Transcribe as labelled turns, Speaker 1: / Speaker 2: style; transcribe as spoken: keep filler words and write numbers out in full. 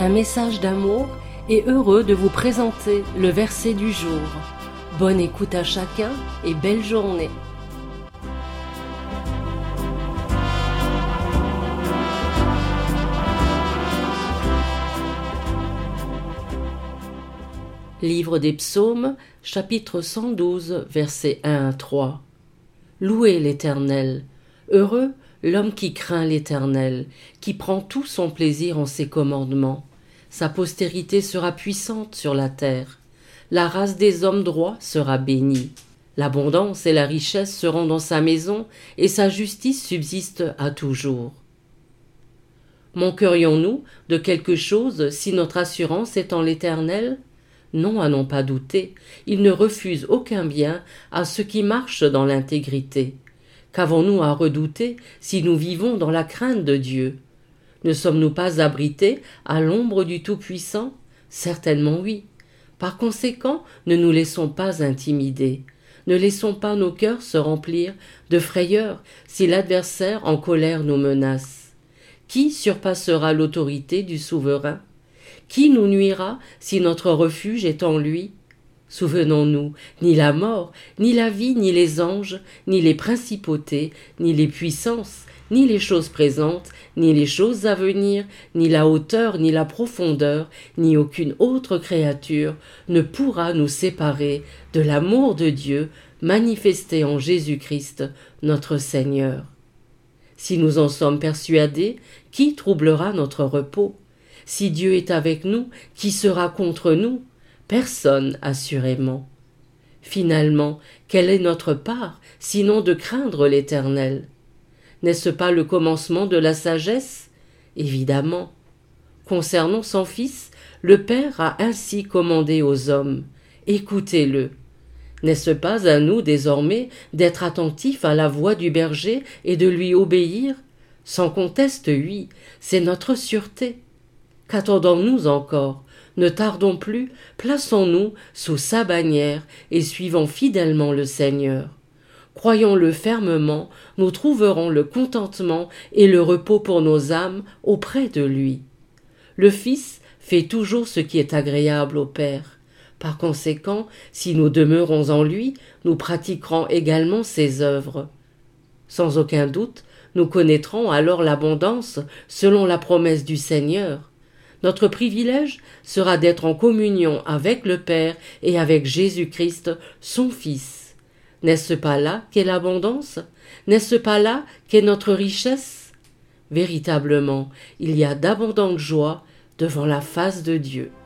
Speaker 1: un message d'amour et heureux de vous présenter le verset du jour. Bonne écoute à chacun et belle journée. Livre des Psaumes, chapitre cent douze, versets un à trois. Louez l'Éternel. Heureux l'homme qui craint l'Éternel, qui prend tout son plaisir en ses commandements. Sa postérité sera puissante sur la terre. La race des hommes droits sera bénie. L'abondance et la richesse seront dans sa maison, et sa justice subsiste à toujours. Manquerions-nous de quelque chose si notre assurance est en l'Éternel ? Non, à n'en pas douter, il ne refuse aucun bien à ceux qui marchent dans l'intégrité. Qu'avons-nous à redouter si nous vivons dans la crainte de Dieu ? Ne sommes-nous pas abrités à l'ombre du Tout-Puissant ? Certainement oui. Par conséquent, ne nous laissons pas intimider. Ne laissons pas nos cœurs se remplir de frayeur si l'adversaire en colère nous menace. Qui surpassera l'autorité du souverain ? Qui nous nuira si notre refuge est en lui ? Souvenons-nous, ni la mort, ni la vie, ni les anges, ni les principautés, ni les puissances, ni les choses présentes, ni les choses à venir, ni la hauteur, ni la profondeur, ni aucune autre créature ne pourra nous séparer de l'amour de Dieu manifesté en Jésus-Christ, notre Seigneur. Si nous en sommes persuadés, qui troublera notre repos ? Si Dieu est avec nous, qui sera contre nous ? Personne, assurément. Finalement, quelle est notre part, sinon de craindre l'Éternel ? N'est-ce pas le commencement de la sagesse ? Évidemment. Concernant son Fils, le Père a ainsi commandé aux hommes. Écoutez-le. N'est-ce pas à nous désormais d'être attentifs à la voix du berger et de lui obéir ? Sans conteste, oui, c'est notre sûreté. Qu'attendons-nous encore ? Ne tardons plus, plaçons-nous sous sa bannière et suivons fidèlement le Seigneur. Croyons-le fermement, nous trouverons le contentement et le repos pour nos âmes auprès de lui. Le Fils fait toujours ce qui est agréable au Père. Par conséquent, si nous demeurons en lui, nous pratiquerons également ses œuvres. Sans aucun doute, nous connaîtrons alors l'abondance selon la promesse du Seigneur. Notre privilège sera d'être en communion avec le Père et avec Jésus-Christ, son Fils. N'est-ce pas là qu'est l'abondance ? N'est-ce pas là qu'est notre richesse ? Véritablement, il y a d'abondantes joies devant la face de Dieu.